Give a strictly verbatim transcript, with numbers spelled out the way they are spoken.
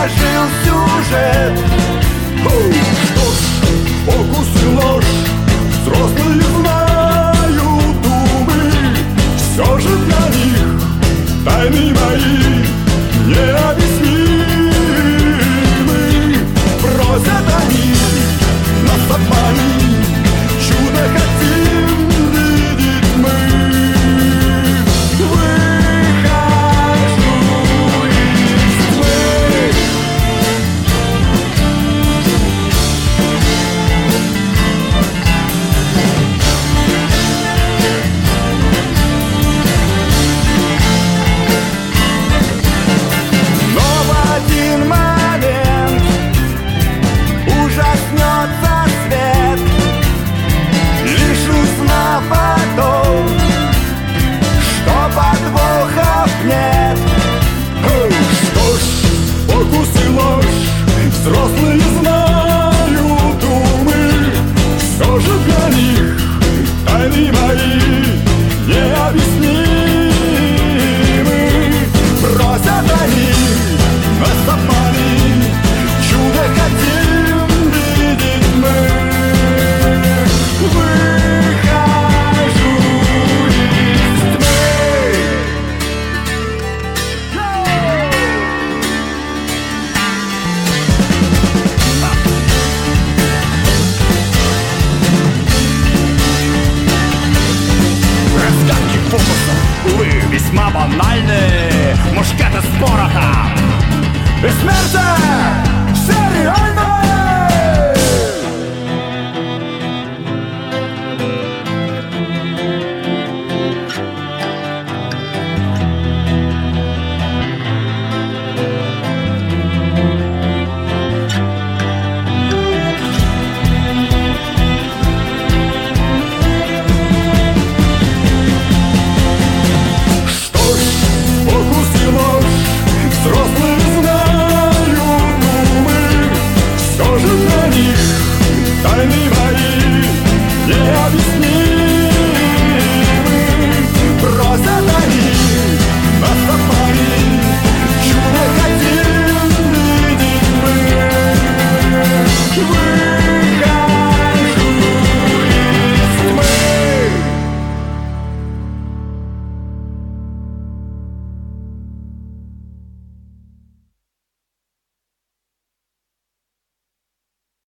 сложил сюжет. Что ж, фокус и ложь, взрослые знают умы. Все же для них тайны мои необъяснимы. Просят они нас обмануть, чудо хотим видеть мы. Выхожу из тьмы. Но в один момент ужаснется свет, лишь узнав о том, что подвохов нет. Что ж, фокус и ложь, взрослые знают умы. Все же для них тайны мои необъяснимы. Просят они нас обмануть, чудо хотим видеть мы. Выхожу из тьмы. Разгадки фокусов, увы, весьма банальны. Мушкеты с порохом Бессмертие! Все реально!